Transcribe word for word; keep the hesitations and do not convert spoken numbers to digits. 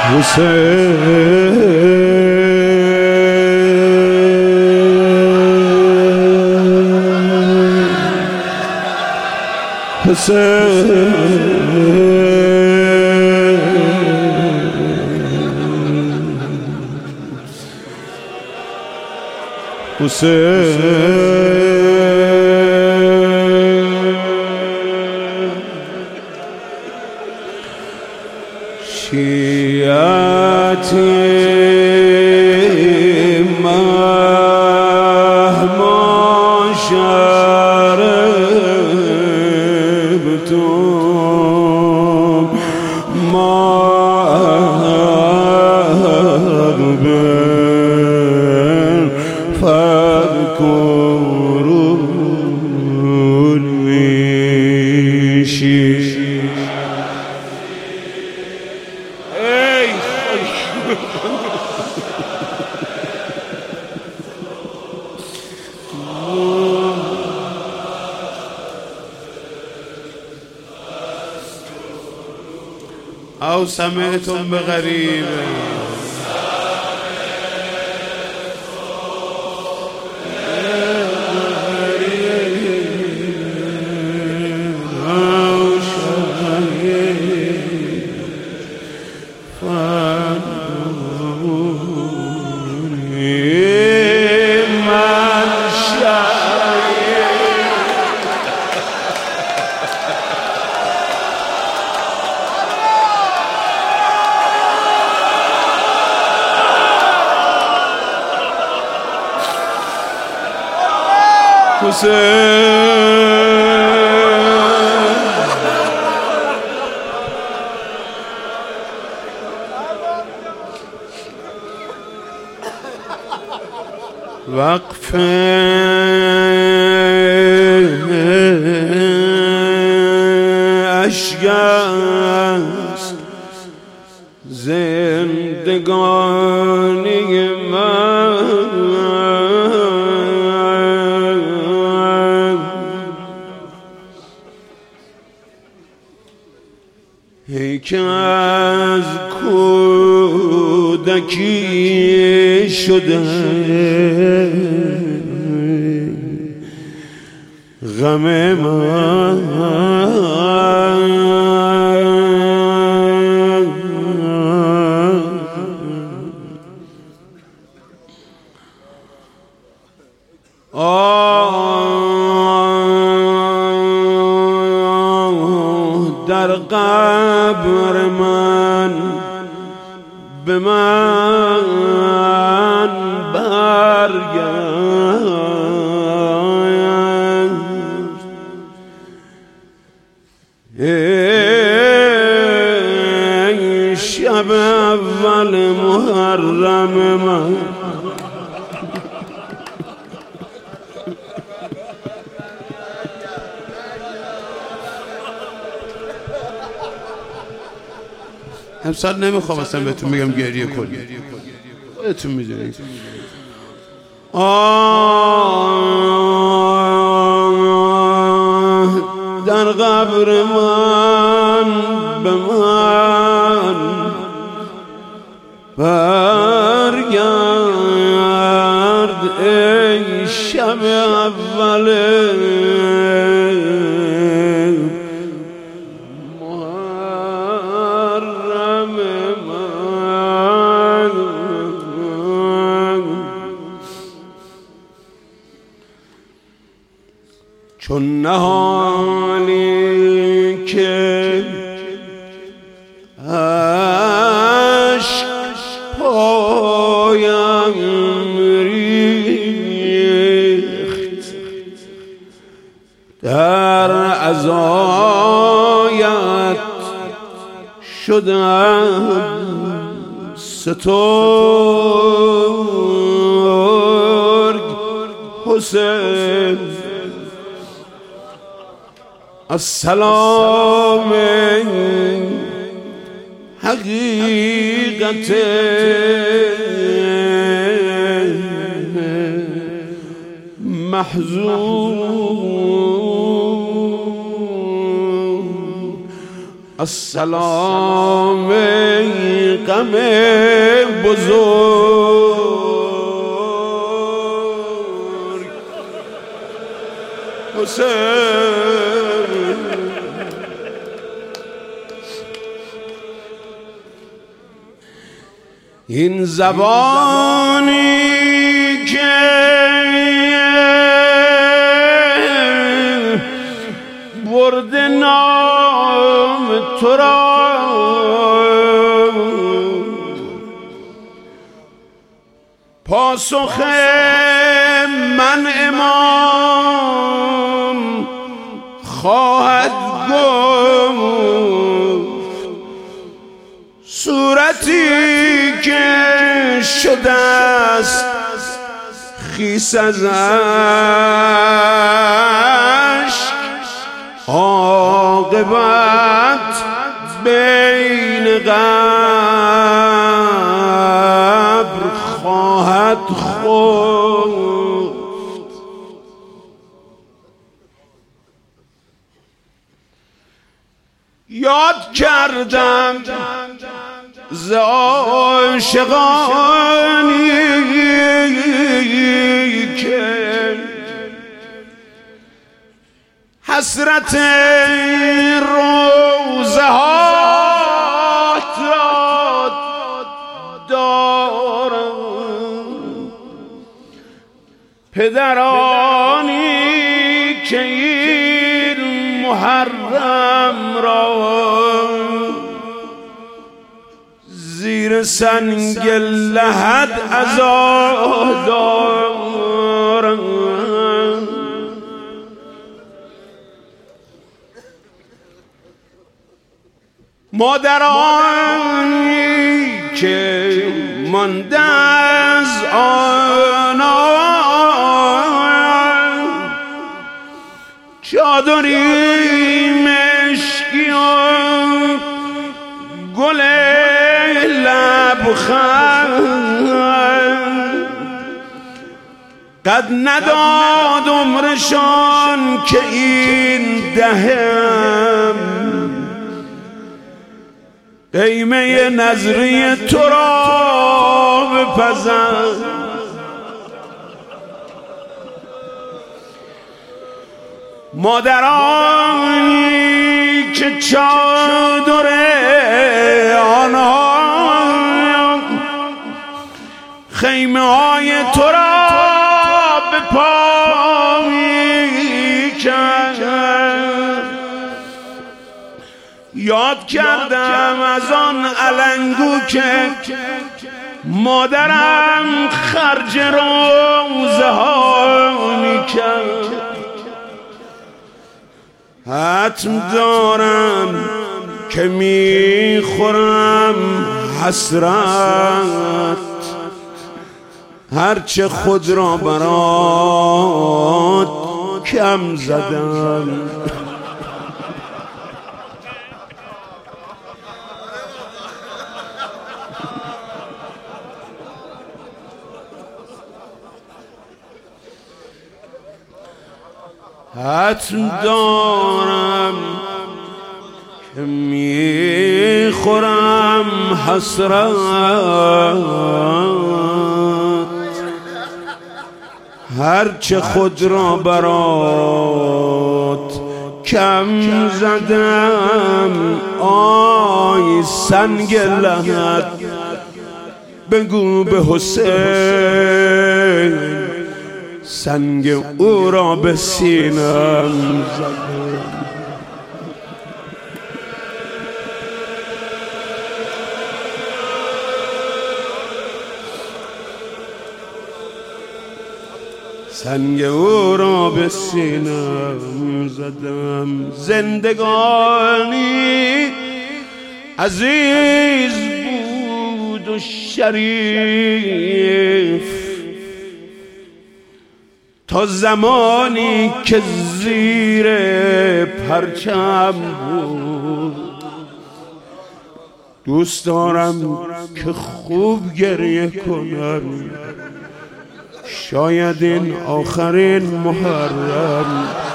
شیعتی مهما شربتم ما أقبل فاذكروني شيعتی. أو سمعتم بغريب أو شهيد فانظروني من شهيد. وقف اشک است زندگانی من، ای که از کودکی شده غم من، در قبر من به من برگرد، ای شب اول محرم من. امسال نمیخوام اصلا بهتون بگم گریه کنید، خودتون میدونید. آه در قبر من به من برگرد، ای شب اول چون نهالی که عشق پایم ریخت، در عزایت شدم سترگ حسین. السلام حقیقت محزون السلام ای غم بزرگ حسین، این زبانی که برد نام تو را پاسخ من امام خواهد گفت، صورتی که شده است خیس از اشک، عاقبت بین قبر خواهد خفت. یاد کردم ز عاشقانی که حسرت روزه ها دارم، پدرانی که این محرم را زیر سنگ لحد عزا دارم. مادرانی که مانده از آنان چادری مشکی و گل لبخند، قد نداد عمرشان که این دهم قیمه نظری تو را بپزند. مادرانی که چادر آنها خیمه های تو را به پا می‌کشند. یاد کردم از آن علنگو که مادرم خرج روزه ها می‌کرد. حتم دارم که میخورم حسرت، هرچه خود را برات کم زدم. حتم دارم که میخورم حسرت، هرچه خود را برات کم زدم. آی سنگ لحد بگو به حسین سنگ او را به سینم زدم. سنگ او را به سینم زدم. زندگانی عزیز بود و شریف تا زمانی که زیر پرچم بود. دوست دارم که خوب گریه کنم، شاید این آخرین محرم